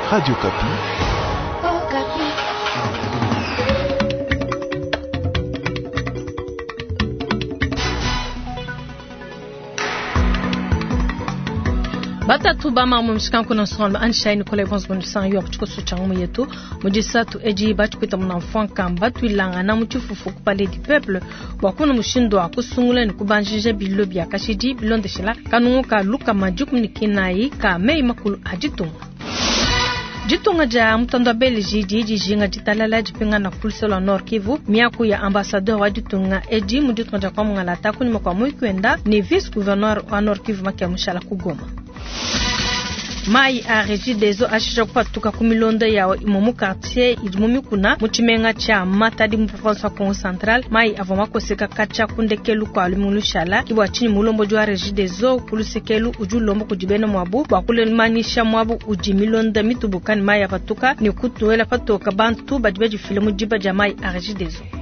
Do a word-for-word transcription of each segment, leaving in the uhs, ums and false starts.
Radio Kapi. Oh, Kapi. Batatu bama mumshika kuna sonba anshaini kule bonzo bonsan yo kuchiko suchangu yetu mujisatu eji batu pita mnafan kamba tu ilanga na muchifufu kupale di peuple wakuna mushindo akusungula ni kubanjije bilobi ya kashidi bilonde shela kanungu ka luka majuku nikinai ka mei makulu ajitunga Jitunga ja mtondo Belgi di jinga jitalala jipinga na pulse la Nord Kivu miaku ya ambassadeur wa Jitunga eji mujitunga ja kwa mungala taku ni mkwa mui kuenda ni vice gouverneur wa Nord Kivu makia mshala kugoma. Mai a régi des eaux achisha kupatuka kumilonda ya imomu quartier idimomi kuna muchimenga cha matadi mu province wa Congo Central mai avoma koseka kacha kundekelu kwa alimulu shala kibwa chini mulombo jwa régi des eaux kulusekelu ujulombo kujibena mwabu bakule manisha mwabu ujimilonda mitubukani mai apatuka ni kutuela patoka bantu bajibaji filmu jiba jamai a régi des eaux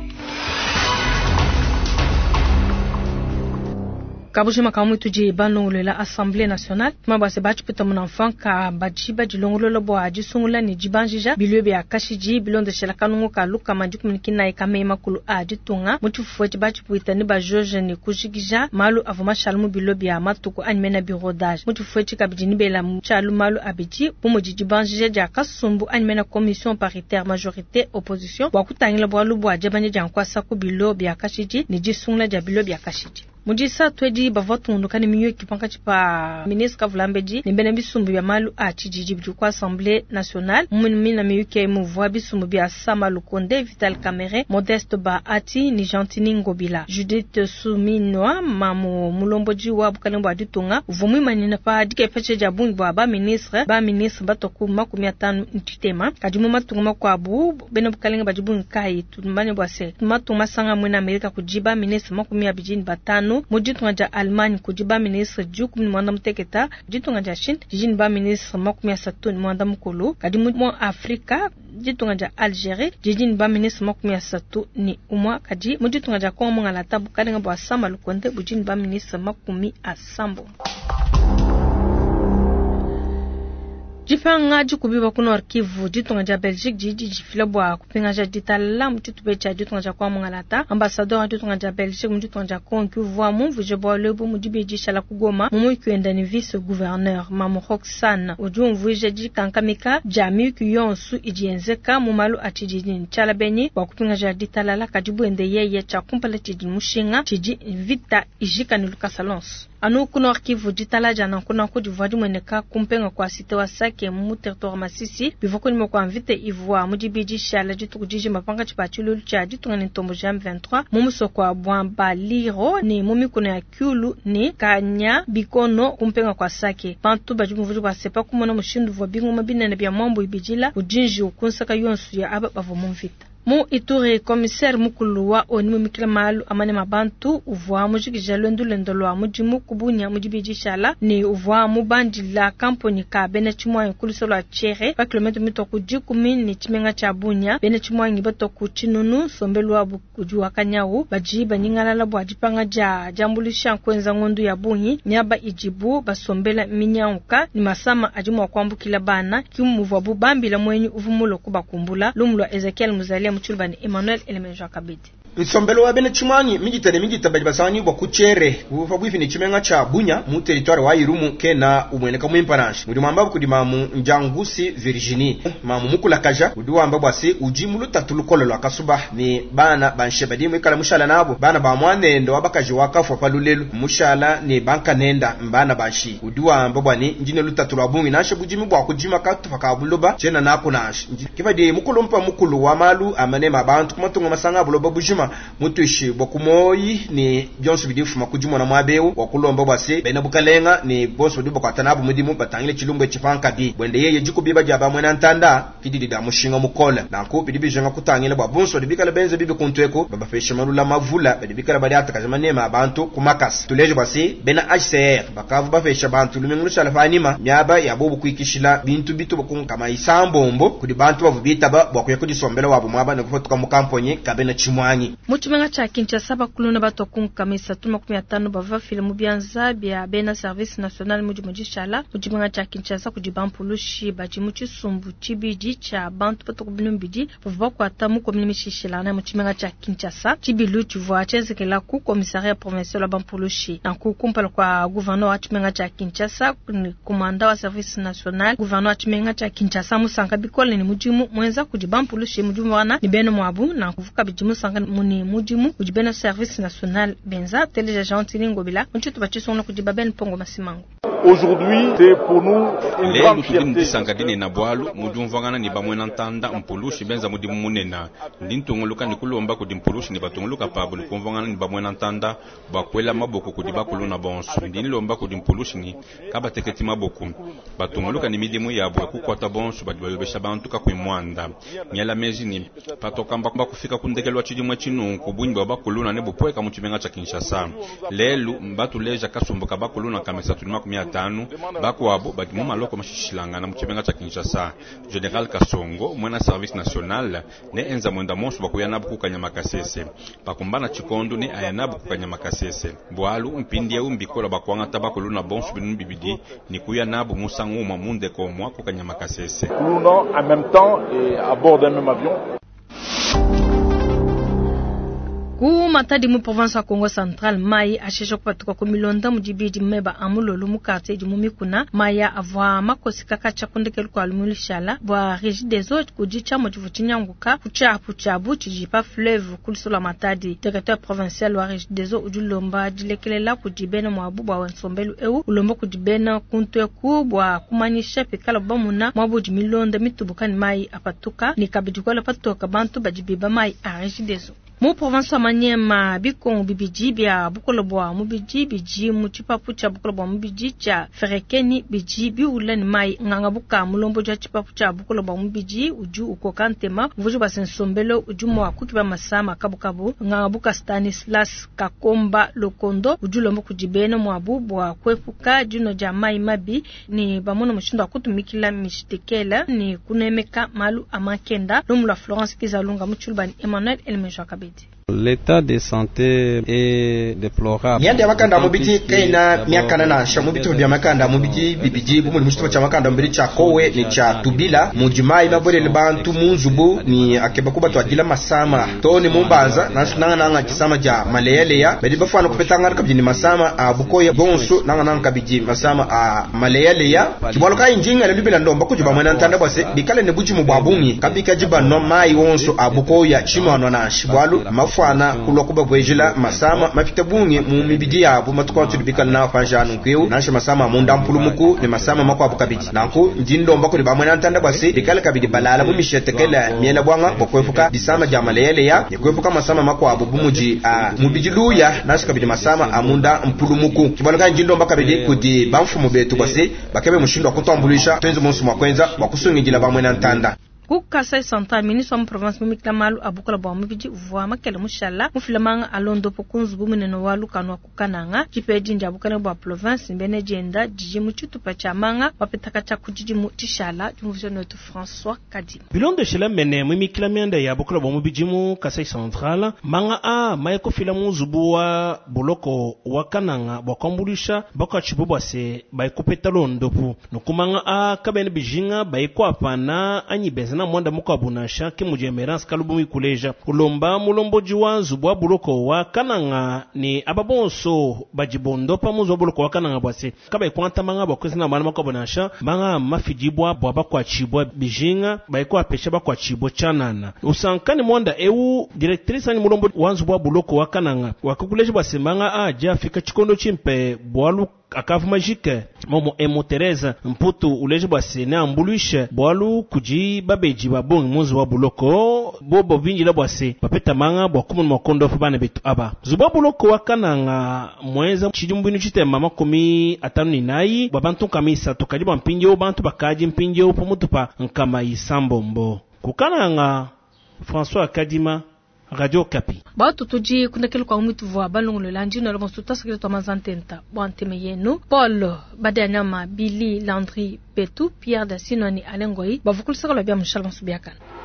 Kabuji makamu tuji banongolo la Assemblée nationale mabase bachi pita munafan ka bajiba jilongolo lo boaji sungula ni jibanjija bilwebe ya kashiji bilonde shela kanungu ka luka majuku mikina ikame makulu aji tunga mutufuwe bachi puita ni ba George ni kujigija malu avoma shalmu bilwebe ya matuku animena birodage mutufuwe kabijini bela mchalu malu abiji pumo jibanjija ja kasumbu animena commission paritaire majorité opposition wakutangila bwalu boaje banye jankwa saku bilwebe ya kashiji ni jisungula ja bilwebe ya kashiji Mujisa twedi bavotu ndukani miyo kipanka chipa ministre Kavulambeji nimbene bisumbu ya malu a chijiji kwa Assemblée nationale mumina miyo ke muvwa bisumbu bya Sama Lukonde Vital Kamerhe Modeste Ba Ati ni Gentini Ngobila Judith Suminwa mamu mulomboji wa bukalembo aditunga vumwi manina pa dike peche jabungi ba ministre ba ministre batoku makumi atano ntitema kajimu matunguma kwa bu bene bukalenga bajibungi kai tumanye bwase matuma sanga mwena Amerika kujiba ministre makumi abijini batano mujitunga ja Almani kujiba ministre juku ni mwanda mteketa jitunga ja Shin jijini ba ministre makumi asatu ni mwanda mkulu kadimu mwa Afrika jitunga ja Algerie jijini ba ministre makumi asatu ni umwa kaji mujitunga ja Kongo ngala tabu kadenga bwa Sama Lukonde bujini ba ministre makumi asambo Jifanga jukubiba kuna arkivu jitunga ja Belgique jiji jifilabwa kupinga ja ditala mututube cha jitunga ja kwa mungalata ambassadeur jitunga ja Belgique mjitunga ja Congo vwa mu vujebo lebo mujibe jishala kugoma mumu kuenda ni vice gouverneur mamu Roxane ujumvu jeji kankamika jami kuyonsu ijienzeka mumalu atijini chala benyi wa kupinga ja ditala la kajibu ende yeye cha kumpala tiji mushinga tiji vita ijika ni Lucas Alonso anu kuna arkivu ditala jana kuna kudi vwadi mweneka kumpenga kwa site wa sake mu territoire Masisi bivoko ni mko invite ivwa mujibiji shala jitu kujiji mapanga chipachulu cha jitu ngani tombo jam vingt-trois mumu kwa bwamba liro ni mumi kuna ya kyulu ni kanya bikono kumpenga kwa sake pantu bajumu vuju ba sepa kumona mushindu vwa bingu mabina na bya mambo ibijila ujinji ukunsaka yonsu ya aba bavo mumvita Mu Ituri commissaire mukulu wa oni mikila malu amane mabantu uvwa mujigija lwendu lendolo wa mujimu kubunya mujibiji shala ni uvwa mubandi la kamponi ka bene chimwa kulisolo a chere pa kilometro mitoku jikumi ni chimenga cha bunya bene chimwa ngibato ku chinunu sombelu wa kujua kanyawu baji banyingala la bwa jipanga ja jambulisha kwenza ngondu ya bunyi nyaba ijibu basombela minyauka ni masama ajimu wa kwambukila bana kimu bubambi la mwenyu uvumulo kubakumbula lumlwa Ezekiel Muzalia Mchulbani Emmanuel Elemenjo Kabiti Nsombelo wa bene chimwanyi mijitane mijita basani bwa kuchere bufa bwifi ni chimenga cha bunya mu territoire wa Irumu kena umweneka mu impanage muri mwamba kudima mu Njangusi Virginie mamu mukula kaja uduwa mbabwa se ujimulu tatulukolo lwa kasuba ni bana banshebadi mu kala mushala nabo bana ba mwane ndo abakaji wakafu palulelu mushala ni banka nenda mbana banshi uduwa mbabwa ni njine lutatulwa bungi nashe bujimi bwa kujima katu fakabuloba chena nako nash kibadi mukulu mpa mukulu wa malu amane mabantu kumatunga masanga buloba bujima mutushi bokumoyi ni byonso bidifu makujimo na mwabeu wakulomba bwase bena bukalenga ni bonso dibo kwatanabu mudimu batangile chilumbe chipanka bi bwende yeye jiko biba jaba mwena ntanda kididi da mushinga mukola nanko bidibi jenga kutangile bwa bonso dibikala benze bibi kuntweko baba fesha malula mavula bidibikala badi atakazama nema abantu kumakas tuleje bwase bena H C R bakavu bafesha bantu lumengurusha lafanima myaba yabobu kuikishila bintu bitu bokun kama isambombo kudi bantu bavubita ba bwakuye kudisombela wabo mwaba nakufotuka mu kamponye kabena chimwanyi Beni. Muchimenga cha Kinshasa bakuluna batokun kamisa tuma kumi na tano bava filmu byanza bya bena service national mujimuji shala muchimenga cha Kinshasa kujibampulushi bajimuchi sumbu chibiji cha bantu batokubulumbiji bava kwata mu komini mishishila na muchimenga cha Kinshasa chibilu chuvwa chezekela ku commissariat provincial la bampulushi na kukumpala kwa gouverneur wa chimenga cha Kinshasa komanda wa service national gouverneur wa chimenga cha Kinshasa musanga bikole ni mujimu mwenza kujibampulushi mujimu wana ni beno mwabu na kuvuka bijimu sanga muni mujimu ujibena service national benza teleja jantini ngobila mchitu bachisona kujibaben pongo masimango. Aujourd'hui c'est pour nous une lelo grande tudi fierté. mutisangadine na bwalu mudumvangana ni bamwena ntanda mpulushi benza mudimu munena ndintongoluka ni kulomba kudi mpulushi ni batongoluka pabu ni kumvangana ni bamwena ntanda bakwela maboko kudi bakuluna bonso ndini lomba kudi mpulushi ni kaba teketi maboko batongoluka ni midimu yabo kukwata bonso badibelebesha bantu ka kwimwanda nyala mezi ni patokamba kumba kufika kundekelwa chidimwe chinu kubunyi bakuluna ne bupweka muchimenga cha Kinshasa lelu mbatu leja kasumbuka bakuluna kamesa tulima kumia tanu bako abo badimu maloko mashishilanga na muchimenga cha Kinshasa General Kasongo mwena service national ne enza mwenda monsu bakuyana bukukanya makasese bakumbana chikondo ne ayana bukukanya makasese bwalu mpindi ya umbikola bakwanga tabakuluna bonsu binu bibidi ni kuyana bu musangu mamunde ko mwa kukanya makasese Kuluna en même temps et à bord d'un même avion. Ku matadi mu province ya Congo Central mai ashisho kupatuka ku milonda mujibiji meba amulolo mu quartier di mumikuna maya avwa makosi kaka chakundekelu kwa alumulishala bwa régie des eaux kujicha motivu chinyanguka kucha puchabu chijipa fleuve kulisola matadi directeur provincial wa régie des eaux ujulomba dilekelela kujibena mwabu bwa wansombelu eu ulomba kujibena kuntwe kubwa kumanyisha pekala bamuna mwabu di milonda mitubukani mai apatuka ni kabidikola patuka bantu bajibiba mai a régie des eaux. Mu province wa Manyema biko bibiji bya bukolo bwa mubiji biji mu chipapu cha bukolo bwa mubiji cha ferekeni biji bi ulani mai nganga buka mulombo cha chipapu cha bukolo bwa mubiji uju uko kantema vuju basensombelo uju mwa kukiba masama kabukabu nganga buka Stanislas Kakomba Lokondo uju lombo kujibena mwabu bwa kwepuka juno ja mai mabi ni bamono mushindo akutumikila mishitekela ni kunemeka malu amakenda lomula Florence Kizalunga muchulbani Emmanuel Elmejo Kabedi. L'état de santé est déplorable. Nyande makanda mubiji kaina miakana na shamubiti bya makanda mubiji bibiji bumu mushito cha makanda mbiri cha kowe ni cha tubila mujimai mabole libantu munzubu ni akebakuba twadila masama to ni mumbanza nanga nanga kisama ja maleyaleya bedi bafana kupetanga kabjini masama abukoya bonso nanga nanga kabiji masama a maleyaleya kibolo ka injinga le libila ndomba kujiba mwana ntanda bose bikale ne buji mubabungi kabika jiba no mai wonso abukoya chimano na shibwalu fana kulokuba bwejila masama mafite bungi mu mibidi yabo matukwatu bikala na fanjanu kweu nashe masama munda mpulumuku ni masama makwa bukabidi nanku njindo mbako ni bamwe nantanda basi bikala kabidi balala mu mishetekela miela bwanga bokwefuka bisama jamaleyele ya nikwefuka masama makwa bumuji a mubidi luya nashe kabidi masama amunda mpulumuku kibaloka njindo mbaka kabidi kudi bamfumu betu basi bakebe mushindo kutambulisha tenzo monsu makwenza bakusungijila bamwe nantanda. Ku Kasai Central ministre wa province mumikla malu abukola bwa mubiji uvuwa makele mushala mufilamanga alondo pokunzu bumuneno walu kanwa kukananga jipedi ndi abukana bwa province mbene jenda jiji muchitu pachamanga wapetaka cha kujiji mutishala jumuvyo netu François Kadi. Bilondo shela mene mumikla mianda ya abukola bwa mubiji mu Kasai Central manga a mayeko filamu zubuwa boloko wakananga bakambulisha baka chibubwa se bayikopeta londopu nukumanga a kabene bijinga bayiko apana anyibeza na mwanda mukabunasha kimujemeransi kalubumi kuleja ulomba mulombo jiwa zubwa buloko wa kananga ni ababonso bajibondo pa muzo buloko wa kananga bwase kaba ikwanta manga bakwezi na mwana mukabunasha manga mafijibwa bwaba kwa chibwa bijinga baikwa pesha bakwa chibwa chanana usankani mwanda eu directrice ni mulombo wanzubwa buloko wa kananga wakukuleja bwase manga aja fika chikondo chimpe bwalu akavu majike momo emo Teresa mputu uleje bwase na ambuluisha bwalu kuji babeji babongi muzi wa buloko bobo vinji la bwase papeta manga bwa kumu makondo fubane betu aba zuba buloko wakananga mweza chijumbinu chitema makomi atanu ni nayi babantu kamisa tokajiba mpinje bantu bakaji mpinje upumutupa nkama isambombo kukananga François Kadima Radio Kapi. Ba tutuji kundekelu kwa umitu vwa balungu lanji na lomo suta sekreto to mazantenta bwanteme yenu Paul Badanyama Billy Landry Petu Pierre da Sinoni Alengoi bavukul sakalo bya mshalon subiakana.